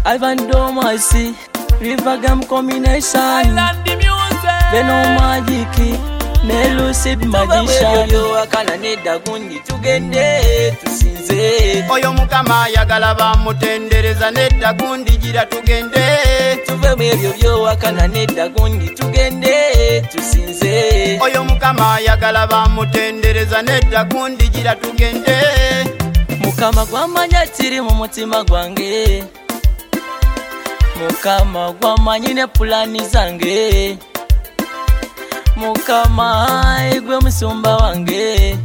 Ivan Domasi, River Gam combination, Island music, Venom Magic, Nelucid Magician. Yo akana nedda gundi tugende tusinze. Oyo mukama yagala bamutendereza nedda gundi gira tugende. Tuve mwebyo byo akana nedda gundi tugende tusinze. Oyo mukama yagala bamutendereza nedda gundi gira tugende. Mukama gwamanya kiri mu mutima gwange, Mukama gwamanyi ne pulani zange, Mukama igwe musumba wange,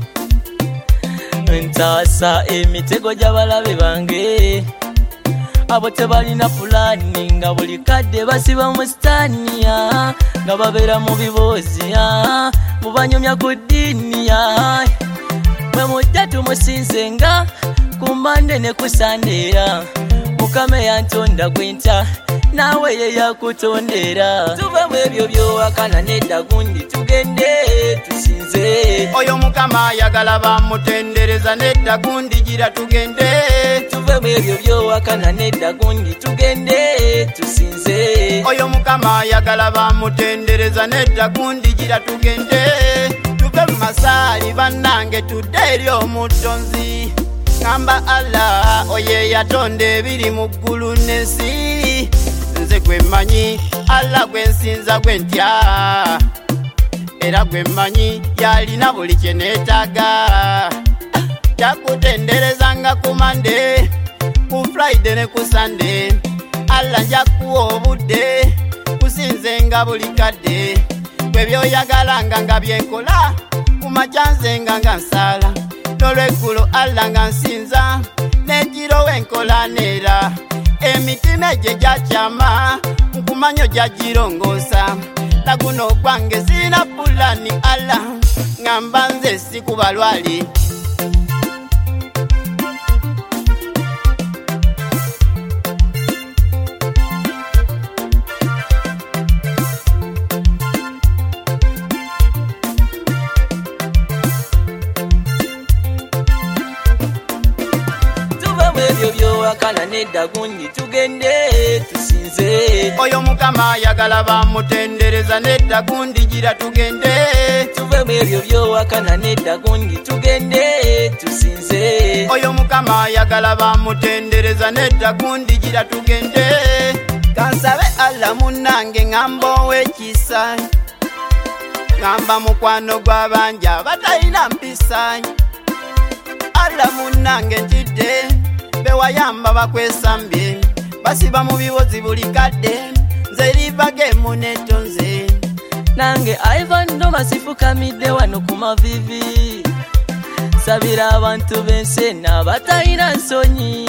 ntaasa emitego gy'abalabe bange, abo tebalina pulani nga buli kadde basiba mu sitaniya, nga babeera mu biboozi mubanyumya ku ddiini. Mwe mujja tumusinze nga ku Mande ne ku Sandeera, Mukama yantonda gwenta nawe ye yakutondera. Tuve mwebyo byo akana nedda gundi tugende tusinze. Oyo mukama yagala bamutendereza nedda gundi gira tugende. Tuve mwebyo byo akana nedda gundi tugende tusinze. Oyo mukama yagala bamutendereza nedda gundi gira tugende. Tuve mu masaali bannange tudde eri omutonzi, ngamba Allah oye yatonda ebiri mu ggulu n'ensi. Nze gwe mmanyi Allah gwe nsinza gwe ntya, era gwe mmanyi yalina buli kye neetaaga. Jakutenderezanga ku Mande, ku Friday ne ku Sunday. Allah njakuwa obudde kusinzenga buli kadde. Gwe byoyagalanga nga byenkola, ku makya nzenga nga nsala, n'olweggulo Allah nga nsinza, n'ekiro wenkola neera. Emitima egyo gyakyama nkumanyo gyagirongoosa, naguno gwange sirina pulani Allah, ngamba nze si ku balwali. Akana nedda gundi tugende tusinze. Oyo mukama yagala bamutendereza nedda gundi gira tugende. Tuve mwebyo byo akana nedda gundi tugende tusinze. Oyo mukama yagala bamutendereza nedda gundi gira tugende. Kansabe Allah munnange ngamba ow'ekisa, ngamba mukwano gw'abanja batalina mpisa. Allah munnange ntidde bewayamba bakwesambye, basiba mu biwozi buli kadde, nze River Gam netonze. Nange Ivan Domasi fukamidde wano ku mavivi, sabira abantu b'ensi n'abatalina nsonyi.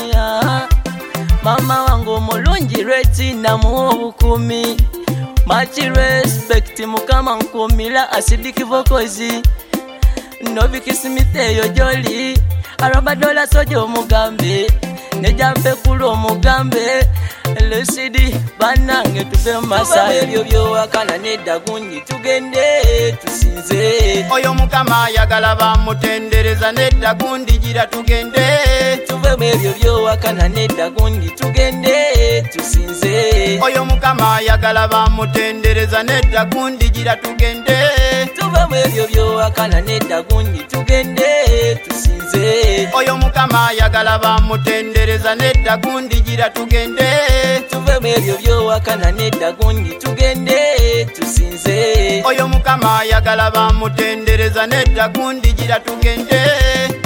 Mama wange omulungi Reti namuwa obukumi, much respect Mukama nkumira Acidic Vocals, Novik Smith eyo gy'oli, Arabadola soja omugambe, nejampe kulu omugambe, Lucidi bannange tuve mu masaali. Ebyo byo akana nedda gundi tugende tusinze. Oyo mukama yagala bamutendereza nedda gundi gira tugende. Tuve mwebyo byo akana nedda gundi tugende tusinze. Oyo mukama yagala bamutendereza nedda gundi gira tugende. Tuve mwebyo byo akana nedda gundi tugende tusinze. Oyo mukama yagala bamutendereza nedda gundi gira tugende. Tuve mwebyo byo akana nedda gundi tugende tusinze. Oyo mukama yagala bamutendereza nedda gundi gira tugende.